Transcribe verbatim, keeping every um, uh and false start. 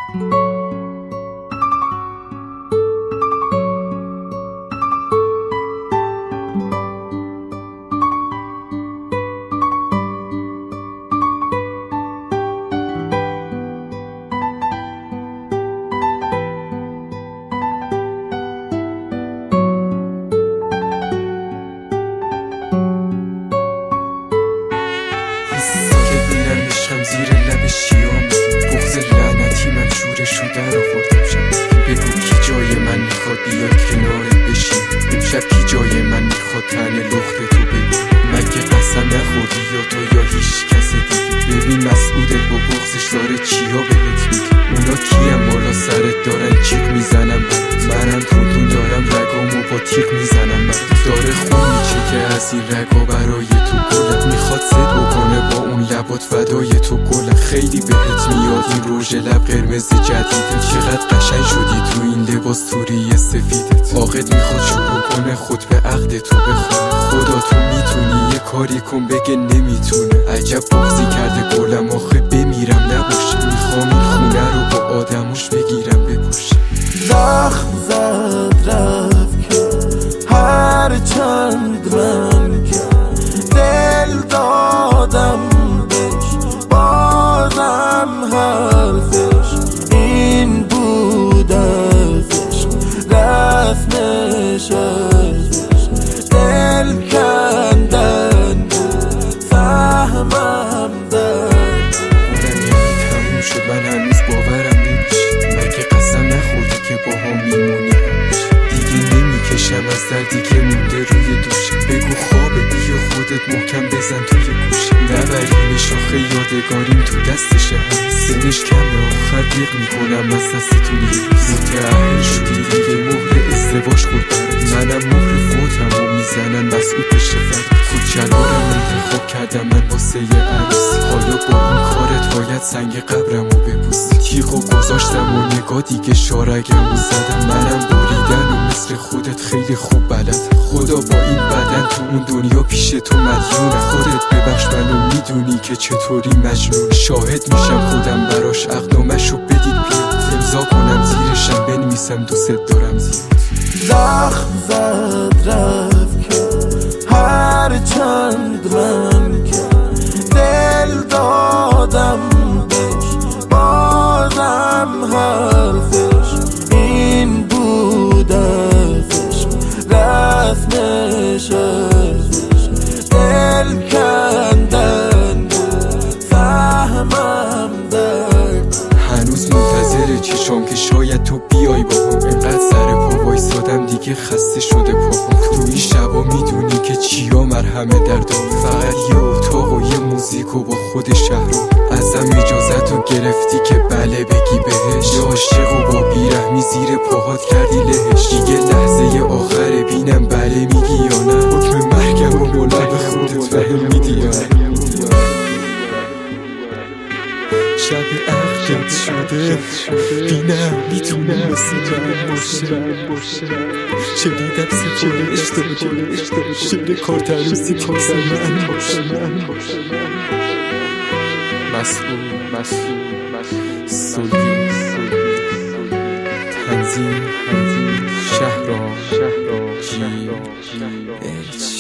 زیر لب شیام بغض لعنتی من شورشو در آوردم شب بگو کی جای من میخواد بیا کنارت بشین امشب کی جای من میخواد تن لخت تو ببین مگه قسم نخوردی یا تو یا هیچ کس دیگه ببین مسعودت با بغضش داره چیا بهت میگه اونا کیم بالا سرت دارن چیق میزنم منم تونتون دارم رگامو با تیغ میزنم داره خون میچه که از این رگا برای تو گلت میخواد صد بکنه با اون لبات فدای تو گلت خیلی بهت میاد این روژ لب قرمز جدیدت چقدر قشنگ شدی تو این لباس توری سفیدت عاقد میخواد شروع کنه خود به عقد تو بخونه خدا تو میتونی یه کاری کن بگه نمیتونه عجب بغضی کرده گلم آخه بمیرم نباشه میخوام این خونه رو با آدموش بگیرم بپوشه زخم زد رفت که هر چند من که دل دادم بهش بازم حرفش این بود ازش رسمش ازش دل کندن بود فهمم درد بودم یعنی تموم شد من هنوز باورم نمیشه مگه قسم نخوردی که با هم میمونی دیگه نمیکشم از دردی که مونده روی دوشه بگو خوابه بیا خودت محکم بزن توی گوشه نبرین شاخه یادگاریم تو دستشه هم سنش کمه آخر دیق میکنم از دستتون یه روز متعهل شدی دیگه مهر ازدواج خورد منم مهر فوتم و میزنن مسعود بشه فرد خود جلارم انتخاب کردم من واسه یه عروسی حالا با این کارت باید سنگ قبرمو ببوسی تیغو گذاشتم و نگاه دیگه شارگمو زدم منم بریدن و مثل خودت خیلی خوب بلد خدا با این بدن تو اون دنیا پیش تو مدیونه خودت ببخش منو میدونی که چطوری مجنون شاهد میشم خودم براش اقدامشو بدید بیاد امضا کنم زیرشم بنویسم دوست دارم زیاد زخم زد رفت که هر چند من که دل دادم بهش بازم حرفش این بود ازش رسمش ازش دل کندن بود فهمم درد هنوز منتظر چشام که شاید تو بیای باهم اینقدر سر پا وایسادم دیگه خسته شده پاهم تو این شبا میدونی که چیا مرهمه دردام فقط یه اتاق و یه موزیک و با خود شهرام ازم اجازتو گرفتی که بله بگی بهش یه عاشق و با بیرحمی زیر پاهات کردی لهش دیگه لحظه آخر بینم بله میگی یا نه حکم مرگم و با لب خودت فهم میدی یا نه شب عقدت شده بینم میتونی مثل من باشه شنیدم سفارش داری شعر کارتروسی تاز من باشه مسئول سلگی تنظیم شهرام جی الچ